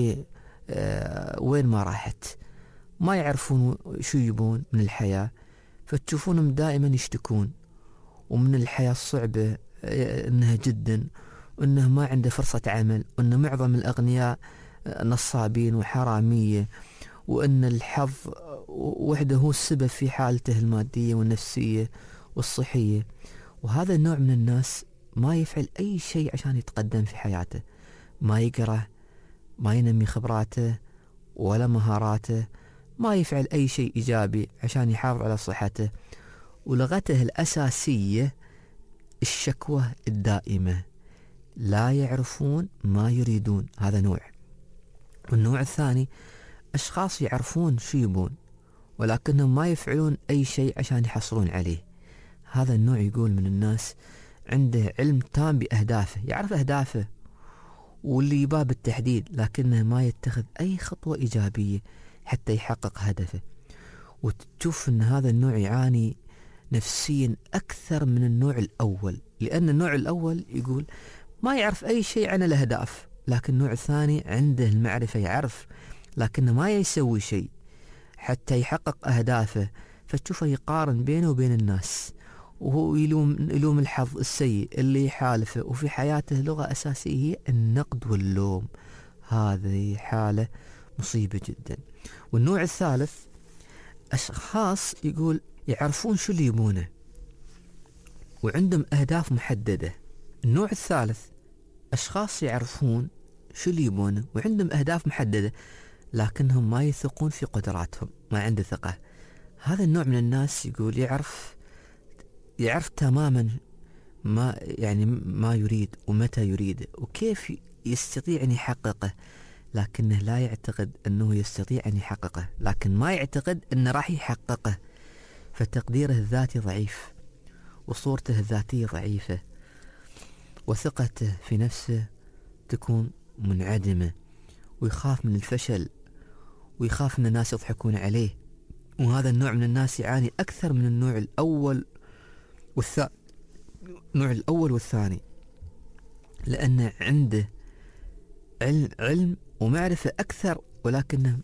وين ما راحت، ما يعرفون شو يبون من الحياة، فتشوفونهم دائما يشتكون ومن الحياة الصعبة أنه جدا، وأنه ما عنده فرصة عمل، وأن معظم الأغنياء نصابين وحرامية، وأن الحظ وحده هو السبب في حالته المادية والنفسية والصحية. وهذا النوع من الناس ما يفعل أي شيء عشان يتقدم في حياته، ما يقرأ، ما ينمي خبراته ولا مهاراته، ما يفعل أي شيء إيجابي عشان يحافظ على صحته، ولغته الأساسية الشكوى الدائمة، لا يعرفون ما يريدون. هذا نوع. والنوع الثاني أشخاص يعرفون شو يبون ولكنهم ما يفعلون أي شيء عشان يحصلون عليه. هذا النوع يقول من الناس عنده علم تام بأهدافه، يعرف أهدافه واللي يباه بالتحديد، لكنه ما يتخذ أي خطوة إيجابية حتى يحقق هدفه. وتشوف أن هذا النوع يعاني نفسيا أكثر من النوع الأول، لأن النوع الأول يقول ما يعرف أي شيء عن الأهداف، لكن النوع الثاني عنده المعرفة، يعرف لكنه ما يسوي شيء حتى يحقق أهدافه. فتشوفه يقارن بينه وبين الناس، وهو يلوم الحظ السيء اللي يحالفه، وفي حياته لغة أساسية هي النقد واللوم. هذه حالة مصيبة جدا. والنوع الثالث أشخاص يقول يعرفون شو اللي يبونه وعندهم أهداف محددة. النوع الثالث أشخاص يعرفون شو اللي يبونه وعندهم أهداف محددة، لكنهم ما يثقون في قدراتهم، ما عنده ثقة. هذا النوع من الناس يقول يعرف تماما ما يريد ومتى يريد وكيف يستطيع أن يحققه، لكنه لا يعتقد أنه يستطيع أن يحققه، لكن ما يعتقد أنه راح يحققه. فتقديره الذاتي ضعيف، وصورته الذاتية ضعيفة، وثقته في نفسه تكون منعدمة، ويخاف من الفشل، ويخاف أن الناس يضحكون عليه. وهذا النوع من الناس يعاني أكثر من النوع الأول والثاني، لأن عنده علم ومعرفة أكثر، ولكنه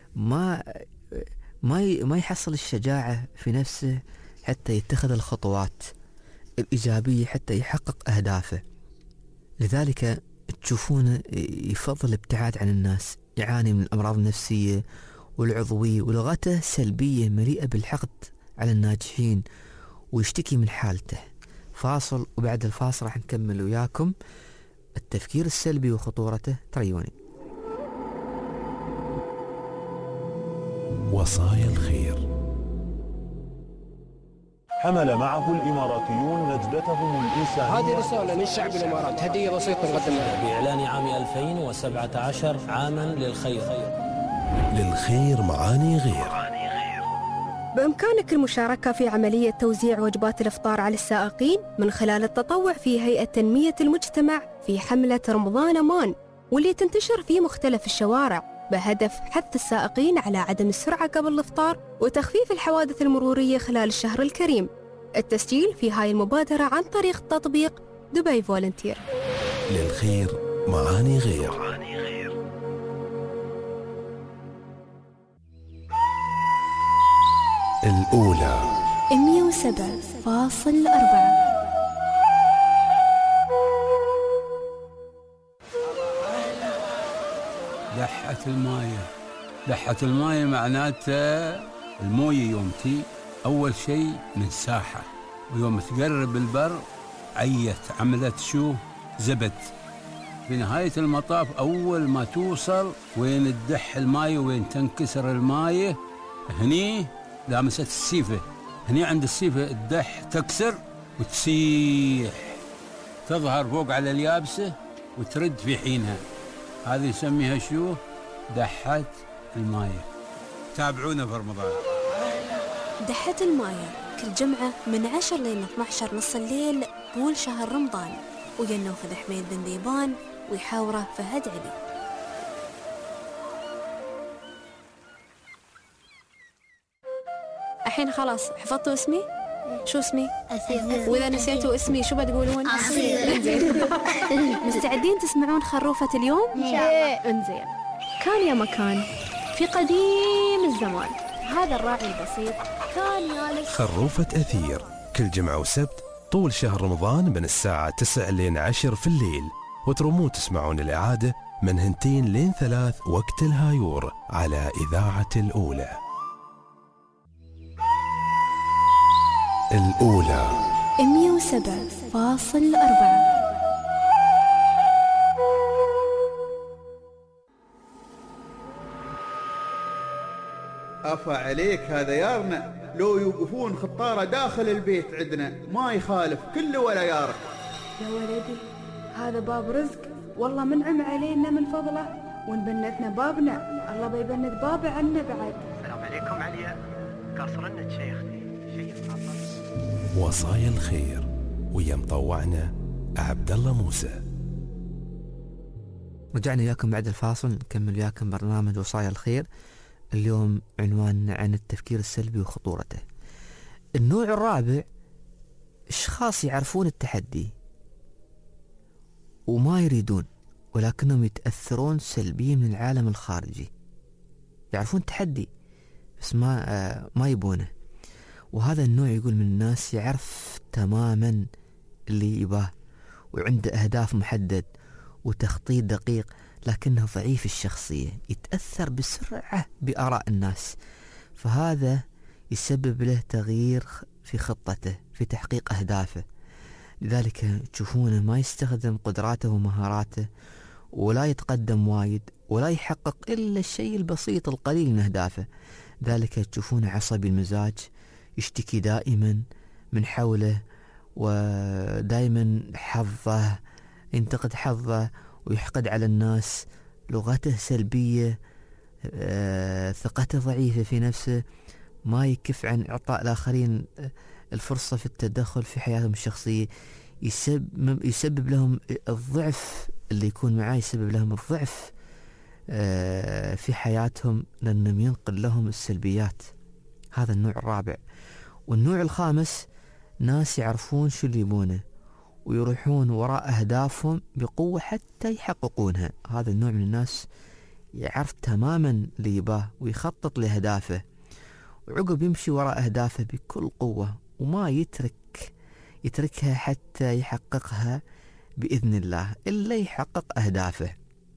ما يحصل الشجاعة في نفسه حتى يتخذ الخطوات الإيجابية حتى يحقق أهدافه. لذلك تشوفونه يفضل الابتعاد عن الناس، يعاني من الأمراض النفسية والعضوية، ولغته سلبية مليئة بالحقد على الناجحين، ويشتكي من حالته. فاصل، وبعد الفاصل راح نكمل وياكم التفكير السلبي وخطورته. تريوني. وصايا الخير. حمل معه الإماراتيون نجدتهم الإنسانية. هذه رسالة من شعب الإمارات، هدية بسيطة نقدمها بإعلان عام 2017 عاما للخير. للخير معاني غير. بإمكانك المشاركة في عملية توزيع وجبات الإفطار على السائقين من خلال التطوع في هيئة تنمية المجتمع في حملة رمضان أمان، واللي تنتشر في مختلف الشوارع بهدف حث السائقين على عدم السرعة قبل الإفطار وتخفيف الحوادث المرورية خلال الشهر الكريم. التسجيل في هاي المبادرة عن طريق تطبيق دبي فولنتير. للخير معاني غير. الأولى 107.4. دحة المايه معناته المويه يوم تي أول شيء من ساحة، ويوم تقرب البر عملت شو زبد. في نهاية المطاف أول ما توصل وين تدح المايه وين تنكسر المايه، هني لامست السيفة، هني عند السيفة الدح تكسر وتسيح، تظهر فوق على اليابسة وترد في حينها. هذه يسميها شو؟ دحة المايه. تابعونا في رمضان. دحة المايه كل جمعة من 10 لين 12 نص الليل طول شهر رمضان، وينوخذ حميد بن ذيبان ويحاوره فهد علي. الحين خلاص حفظتوا اسمي؟ شو اسمي؟ وإذا نسيتوا اسمي شو بتقولون؟ انزين. مستعدين تسمعون خروفة اليوم؟ انزين. كان يا مكان في قديم الزمان، هذا الراعي البسيط كان يالس. خروفة أثير كل جمعة وسبت طول شهر رمضان من الساعة 9 لين 10 في الليل، وترومون تسمعون الإعادة من 2 لين 3 وقت الهايور على إذاعة الأولى. الأولى 107.4. أفا عليك هذا يارنا، لو يوقفون خطارة داخل البيت عندنا ما يخالف كل ولا يارك. يا ولدي هذا باب رزق، والله منعم علينا من فضله، ونبنتنا بابنا الله بيبنت باب عنا بعد. السلام عليكم عليا، قصرنا شيختي شيء خاطر. وصايا الخير ويا مطوعنا عبد الله موسى. رجعنا وياكم بعد الفاصل نكمل وياكم برنامج وصايا الخير. اليوم عنواننا عن التفكير السلبي وخطورته. النوع الرابع اشخاص يعرفون التحدي وما يريدون، ولكنهم يتأثرون سلبيا من العالم الخارجي. يعرفون التحدي بس ما يبونه. وهذا النوع يقول من الناس يعرف تماما اللي يباه وعنده أهداف محدد وتخطيط دقيق، لكنه ضعيف الشخصية، يتأثر بسرعة بآراء الناس، فهذا يسبب له تغيير في خطته في تحقيق أهدافه. لذلك تشوفونه ما يستخدم قدراته ومهاراته، ولا يتقدم وايد، ولا يحقق إلا الشيء البسيط القليل من أهدافه. ذلك تشوفونه عصبي المزاج، يشتكي دائما من حوله، ودائما حظه ينتقد حظه ويحقد على الناس، لغته سلبية، ثقته ضعيفة في نفسه، ما يكف عن إعطاء الآخرين الفرصة في التدخل في حياتهم الشخصية. يسبب لهم الضعف اللي يكون معاه، يسبب لهم الضعف في حياتهم، لأنه ينقل لهم السلبيات. هذا النوع الرابع. والنوع الخامس ناس يعرفون شو اللي يبونه ويروحون وراء أهدافهم بقوة حتى يحققونها. هذا النوع من الناس يعرف تماما اللي يباه ويخطط لأهدافه، وعقب يمشي وراء أهدافه بكل قوة، وما يتركها حتى يحققها بإذن الله إلا يحقق أهدافه.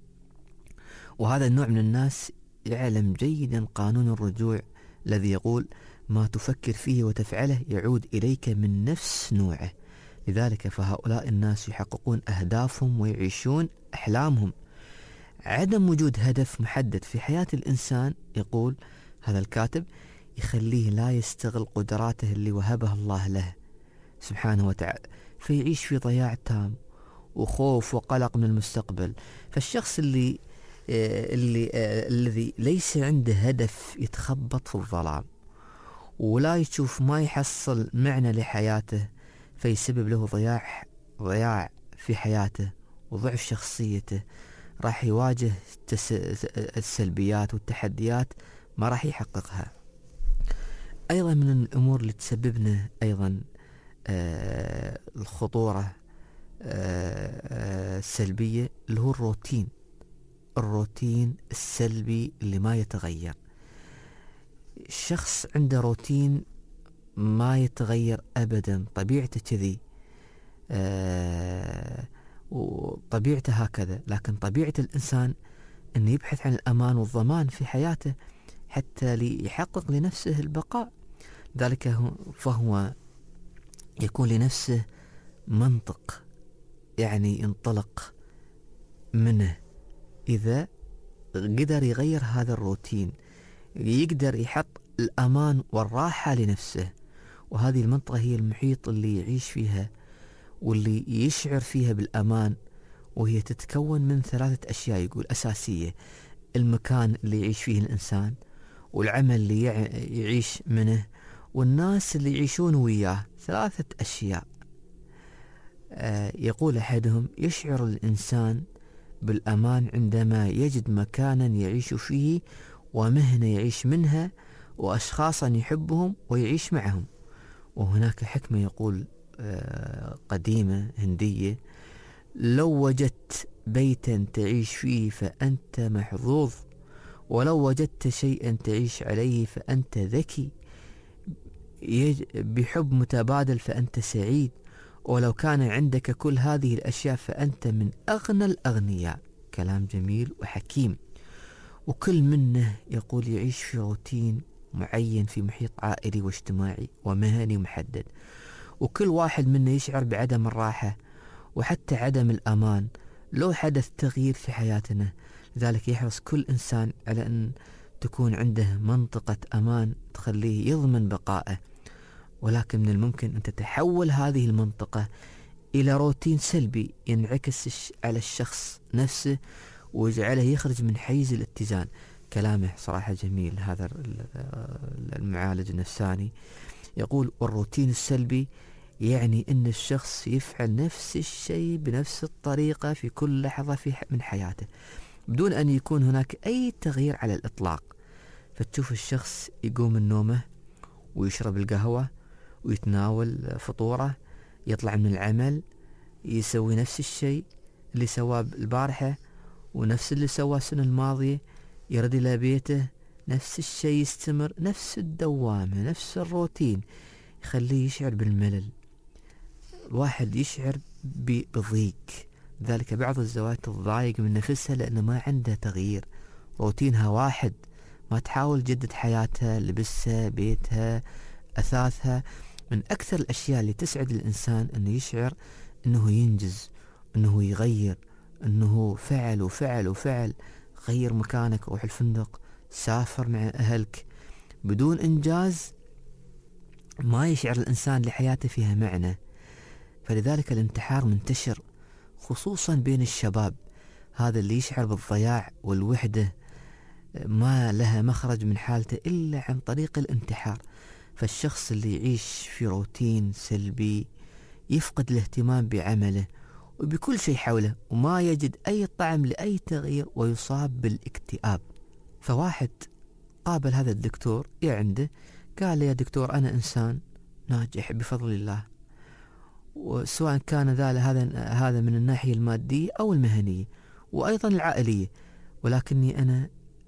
وهذا النوع من الناس يعلم جيدا قانون الرجوع الذي يقول ما تفكر فيه وتفعله يعود إليك من نفس نوعه. لذلك فهؤلاء الناس يحققون أهدافهم ويعيشون أحلامهم. عدم وجود هدف محدد في حياة الإنسان، يقول هذا الكاتب، يخليه لا يستغل قدراته اللي وهبها الله له سبحانه وتعالى، فيعيش في ضياع تام وخوف وقلق من المستقبل. فالشخص الذي ليس عنده هدف يتخبط في الظلام، ولا يشوف ما يحصل معنى لحياته، فيسبب له ضياع في حياته وضعف شخصيته. راح يواجه السلبيات والتحديات ما راح يحققها. أيضا من الأمور اللي تسببنا أيضا الخطورة السلبية اللي هو الروتين السلبي اللي ما يتغير. الشخص عنده روتين ما يتغير أبدا، طبيعته كذي، وطبيعته هكذا. لكن طبيعة الإنسان أنه يبحث عن الأمان والضمان في حياته حتى ليحقق لنفسه البقاء. ذلك فهو يكون لنفسه منطق، يعني ينطلق منه. إذا قدر يغير هذا الروتين يقدر يحط الأمان والراحة لنفسه. وهذه المنطقة هي المحيط اللي يعيش فيها واللي يشعر فيها بالأمان، وهي تتكون من 3 أشياء يقول أساسية: المكان اللي يعيش فيه الإنسان، والعمل اللي يعيش منه، والناس اللي يعيشون وياه. 3 أشياء. يقول أحدهم: يشعر الإنسان بالأمان عندما يجد مكانا يعيش فيه، ومهنة يعيش منها، وأشخاصا يحبهم ويعيش معهم. وهناك حكمة يقول قديمة هندية: لو وجدت بيتا تعيش فيه فأنت محظوظ، ولو وجدت شيئا تعيش عليه فأنت ذكي، بحب متبادل فأنت سعيد، ولو كان عندك كل هذه الأشياء فأنت من أغنى الأغنياء. كلام جميل وحكيم. وكل منه يقول يعيش في روتين معين في محيط عائلي واجتماعي ومهني محدد، وكل واحد منا يشعر بعدم الراحة وحتى عدم الأمان لو حدث تغيير في حياتنا. لذلك يحرص كل إنسان على أن تكون عنده منطقة أمان تخليه يضمن بقائه، ولكن من الممكن أن تتحول هذه المنطقة إلى روتين سلبي ينعكس على الشخص نفسه ويجعله يخرج من حيز الاتزان. كلامه صراحة جميل هذا المعالج النفساني. يقول والروتين السلبي يعني أن الشخص يفعل نفس الشيء بنفس الطريقة في كل لحظة من حياته بدون أن يكون هناك أي تغيير على الإطلاق. فتشوف الشخص يقوم من نومه ويشرب القهوة ويتناول فطوره، يطلع من العمل يسوي نفس الشيء اللي سواه البارحة ونفس اللي سواه السنة الماضية، يرد إلى بيته نفس الشيء يستمر، نفس الدوامة نفس الروتين، يخليه يشعر بالملل. الواحد يشعر بضيق. ذلك بعض الزوجات تضايق من نفسها لأنه ما عنده تغيير، روتينها واحد، ما تحاول تجدد حياتها، لبسها، بيتها، أثاثها. من أكثر الأشياء اللي تسعد الإنسان أنه يشعر أنه ينجز، أنه يغير، أنه فعل وفعل وفعل. غير مكانك، روح الفندق، سافر مع أهلك. بدون إنجاز ما يشعر الإنسان لحياته فيها معنى. فلذلك الانتحار منتشر خصوصا بين الشباب، هذا اللي يشعر بالضياع والوحدة ما لها مخرج من حالته إلا عن طريق الانتحار. فالشخص اللي يعيش في روتين سلبي يفقد الاهتمام بعمله وبكل شيء حوله وما يجد أي طعم لأي تغيير ويصاب بالاكتئاب. فواحد قابل هذا الدكتور عنده، قال لي يا دكتور أنا إنسان ناجح بفضل الله، وسواء كان هذا من الناحية المادية أو المهنية وأيضا العائلية، ولكني أنا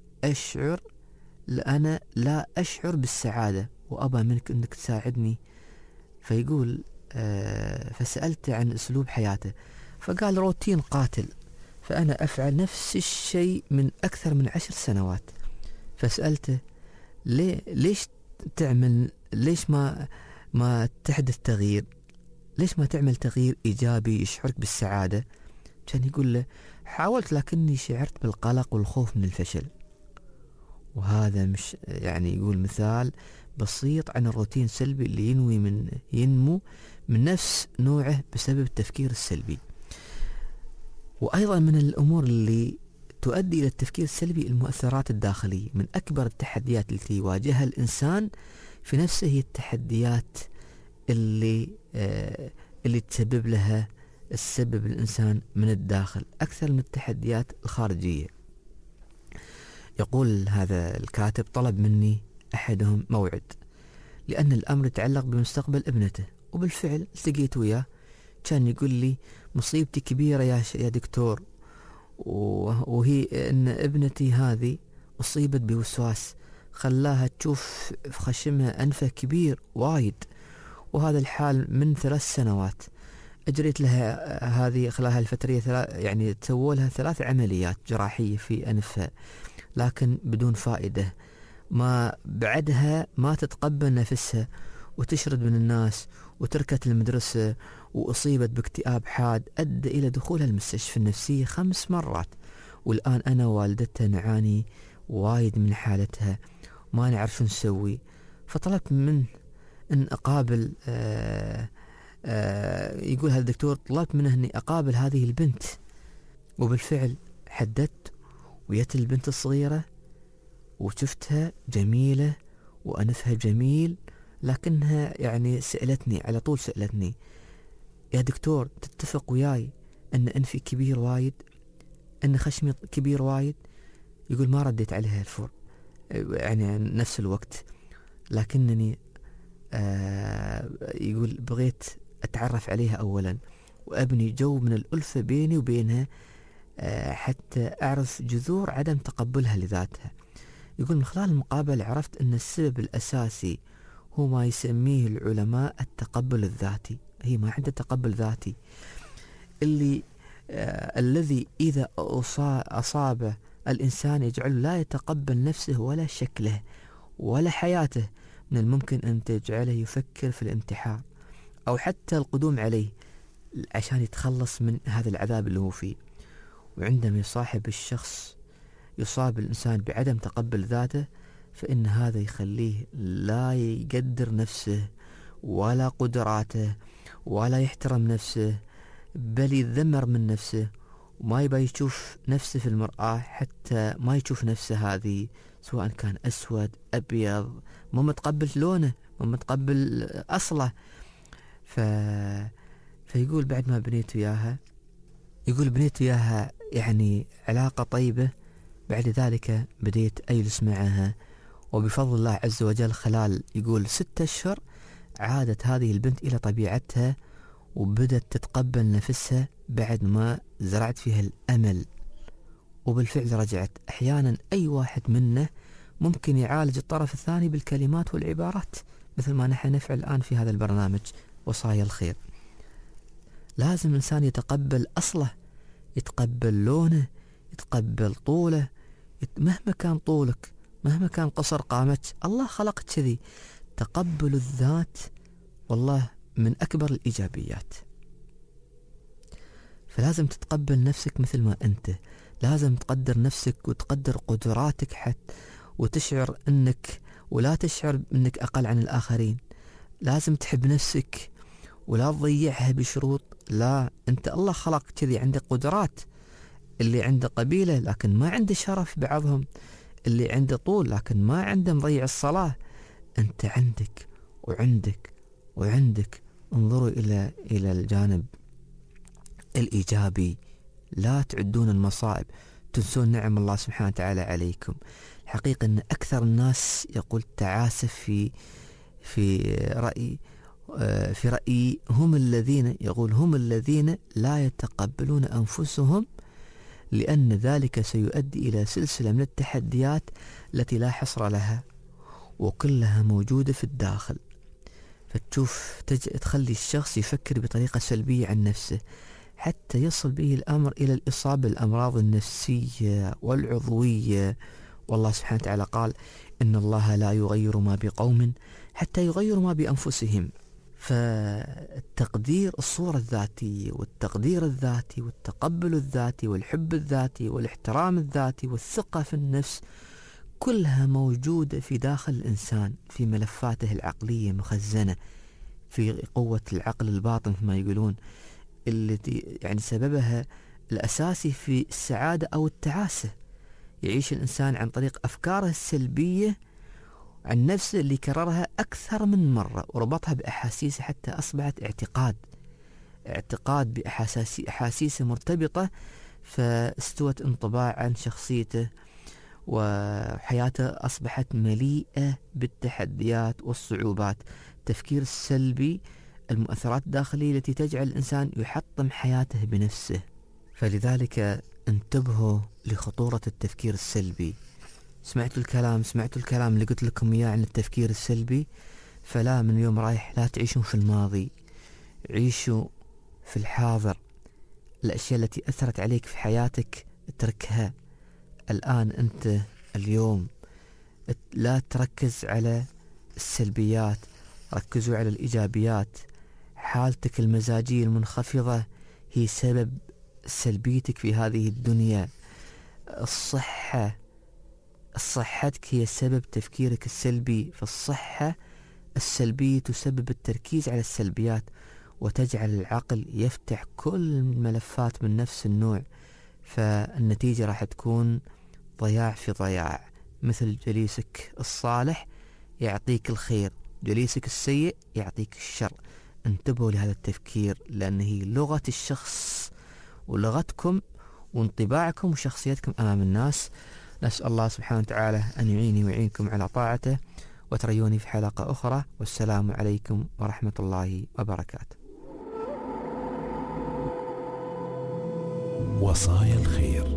لا أشعر بالسعادة وأبى منك أنك تساعدني. فيقول فسألته عن أسلوب حياته فقال روتين قاتل، فأنا أفعل نفس الشيء من أكثر من 10 سنوات. فسألته ليش تعمل، ليش ما تحدث تغيير، ليش ما تعمل تغيير إيجابي يشعرك بالسعادة؟ كان يقول له حاولت لكني شعرت بالقلق والخوف من الفشل. وهذا مش يعني يقول مثال بسيط عن الروتين السلبي اللي ينمو من نفس نوعه بسبب التفكير السلبي. وأيضا من الأمور اللي تؤدي إلى التفكير السلبي المؤثرات الداخلية. من أكبر التحديات التي يواجهها الإنسان في نفسه هي التحديات اللي تسبب لها السبب الإنسان من الداخل أكثر من التحديات الخارجية. يقول هذا الكاتب طلب مني أحدهم موعد لأن الأمر يتعلق بمستقبل ابنته، وبالفعل التقيت وياه. كان يقول لي مصيبتي كبيرة يا دكتور، وهي أن ابنتي هذه أصيبت بوسواس خلاها تشوف في خشمها أنفه كبير وايد، وهذا الحال من 3 سنوات. أجريت لها هذه خلال الفترة يعني تسووا لها 3 عمليات جراحية في أنفها لكن بدون فائدة. ما بعدها ما تتقبل نفسها وتشرد من الناس وتركت المدرسة، وأصيبت باكتئاب حاد أدى إلى دخولها المستشفى النفسية 5 مرات. والآن أنا والدتها نعاني وايد من حالتها ما نعرف شو نسوي. فطلبت منه أن أقابل يقول هذا الدكتور طلبت منه أني أقابل هذه البنت، وبالفعل حددت ويت البنت الصغيرة وشفتها جميلة وأنفها جميل، لكنها يعني سألتني على طول، سألتني يا دكتور تتفق وياي أن أنفي كبير وايد، أن خشمي كبير وايد؟ يقول ما رديت عليها الفور يعني نفس الوقت، لكنني يقول بغيت أتعرف عليها أولا وأبني جو من الألفة بيني وبينها حتى أعرف جذور عدم تقبلها لذاتها. يقول من خلال المقابلة عرفت أن السبب الأساسي هو ما يسميه العلماء التقبل الذاتي، هي ما عنده تقبل ذاتي. الذي إذا أصاب الإنسان يجعله لا يتقبل نفسه ولا شكله ولا حياته، من الممكن أن تجعله يفكر في الانتحار أو حتى القدوم عليه عشان يتخلص من هذا العذاب اللي هو فيه. وعندما يصاب الإنسان بعدم تقبل ذاته، فإن هذا يخليه لا يقدر نفسه ولا قدراته ولا يحترم نفسه، بل يتذمر من نفسه وما يبغى يشوف نفسه في المرآة، حتى ما يشوف نفسه هذه سواء كان أسود أبيض، ما متقبل لونه، ما متقبل أصله. فيقول بعد ما بنيت إياها يعني علاقة طيبة، بعد ذلك بديت أجلس معها، وبفضل الله عز وجل خلال يقول 6 أشهر عادت هذه البنت إلى طبيعتها وبدت تتقبل نفسها بعد ما زرعت فيها الأمل، وبالفعل رجعت. أحيانا أي واحد منا ممكن يعالج الطرف الثاني بالكلمات والعبارات، مثل ما نحن نفعل الآن في هذا البرنامج وصايا الخير. لازم الإنسان يتقبل أصله، يتقبل لونه، يتقبل طوله، مهما كان طولك، مهما كان قصر قامتك، الله خلق كذي. تقبل الذات والله من أكبر الإيجابيات. فلازم تتقبل نفسك مثل ما أنت، لازم تقدر نفسك وتقدر قدراتك حتى وتشعر أنك ولا تشعر أنك أقل عن الآخرين. لازم تحب نفسك ولا تضيعها بشروط، لا، أنت الله خلق كذي، عندك قدرات. اللي عنده قبيلة لكن ما عنده شرف بعضهم، اللي عنده طول لكن ما عنده مضيع الصلاة. أنت عندك وعندك وعندك. انظروا إلى الجانب الإيجابي، لا تعدون المصائب تنسون نعم الله سبحانه وتعالى عليكم. الحقيقة أن أكثر الناس يقول تعاسف في رأيي هم الذين لا يتقبلون أنفسهم، لأن ذلك سيؤدي إلى سلسلة من التحديات التي لا حصر لها وكلها موجودة في الداخل. فتشوف تخلي الشخص يفكر بطريقة سلبية عن نفسه، حتى يصل به الأمر إلى الإصابة بالأمراض النفسية والعضوية. والله سبحانه وتعالى قال إن الله لا يغير ما بقوم حتى يغيروا ما بأنفسهم. فالتقدير، الصورة الذاتية والتقدير الذاتي والتقبل الذاتي والحب الذاتي والاحترام الذاتي والثقة في النفس كلها موجودة في داخل الإنسان، في ملفاته العقلية مخزنة في قوة العقل الباطن كما يقولون، التي يعني سببها الأساسي في السعادة أو التعاسة. يعيش الإنسان عن طريق أفكاره السلبية عن نفسه اللي كررها أكثر من مرة وربطها بأحاسيسه حتى أصبحت اعتقاد بأحاسيسه مرتبطة، فاستوت انطباع عن شخصيته، وحياته أصبحت مليئة بالتحديات والصعوبات. التفكير السلبي، المؤثرات الداخلية التي تجعل الإنسان يحطم حياته بنفسه. فلذلك انتبهوا لخطورة التفكير السلبي. سمعتوا الكلام اللي قلت لكم إياه عن التفكير السلبي؟ فلا، من اليوم رايح لا تعيشوا في الماضي، عيشوا في الحاضر. الأشياء التي أثرت عليك في حياتك اتركها الآن. أنت اليوم لا تركز على السلبيات، ركزوا على الإيجابيات. حالتك المزاجية المنخفضة هي سبب سلبيتك في هذه الدنيا. صحتك هي سبب تفكيرك السلبي، فالصحة السلبية تسبب التركيز على السلبيات وتجعل العقل يفتح كل الملفات من نفس النوع، فالنتيجة راح تكون ضياع في ضياع. مثل جليسك الصالح يعطيك الخير، جليسك السيء يعطيك الشر. انتبهوا لهذا التفكير، لأن هي لغة الشخص ولغتكم وانطباعكم وشخصيتكم أمام الناس. نسأل الله سبحانه وتعالى أن يعيني ويعينكم على طاعته، وتريوني في حلقة أخرى، والسلام عليكم ورحمة الله وبركاته. وصايا الخير.